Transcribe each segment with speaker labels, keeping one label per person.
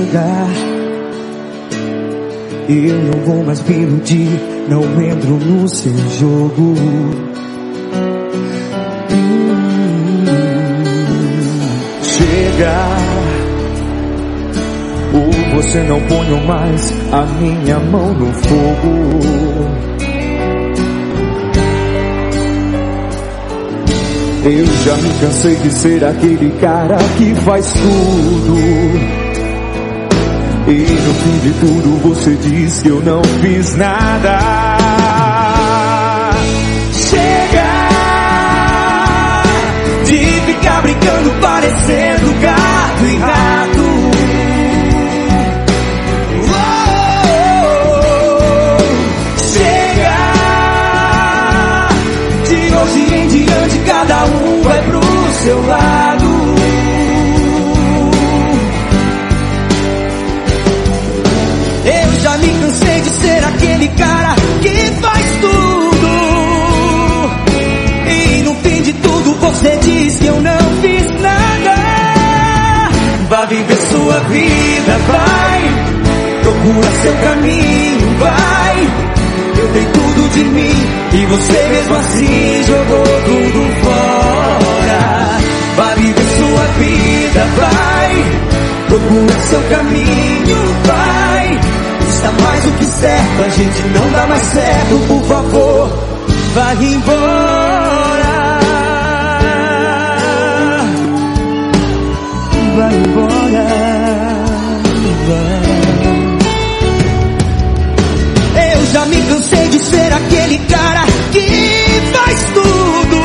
Speaker 1: chega e eu não vou mais me iludir, não entro no seu jogo. Chega, ou você não ponha mais a minha mão no fogo. Eu já me cansei de ser aquele cara que faz tudo, e no fim de tudo você diz que eu não fiz nada. Chega de ficar brincando parecendo gato e rato. Chega de hoje em diante cada um vai pro seu lado. Eu já me cansei de ser aquele cara que faz tudo, e no fim de tudo você diz que eu não fiz nada. Vá viver sua vida, vai, procura seu caminho, vai. Eu dei tudo de mim e você mesmo assim jogou tudo fora. Vá viver sua vida, vai, procura seu caminho, vai. Está mais do que certo, a gente não dá mais certo, por favor, vai embora. Vai embora, vai. Eu já me cansei de ser aquele cara que faz tudo,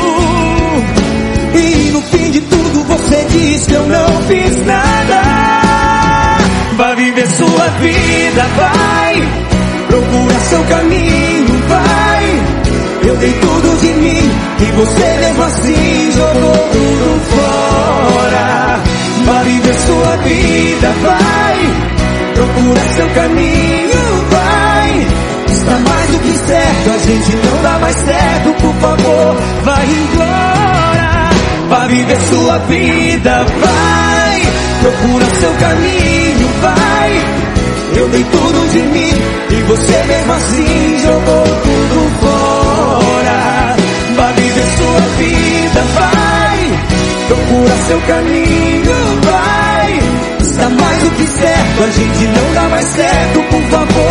Speaker 1: e no fim de tudo você diz que eu não fiz nada. Vai viver sua vida, vai, procura seu caminho, vai. Eu dei tudo de mim e você mesmo assim jogou tudo fora. Vai viver sua vida, vai, procura seu caminho, vai. Está mais do que certo, a gente não dá mais certo, por favor, vai embora. Vai viver sua vida, vai, procura seu caminho, vai. Eu dei tudo de mim e você mesmo assim jogou tudo fora. Vai viver sua vida, vai, procura seu caminho, vai. Está mais do que certo, a gente não dá mais certo, por favor.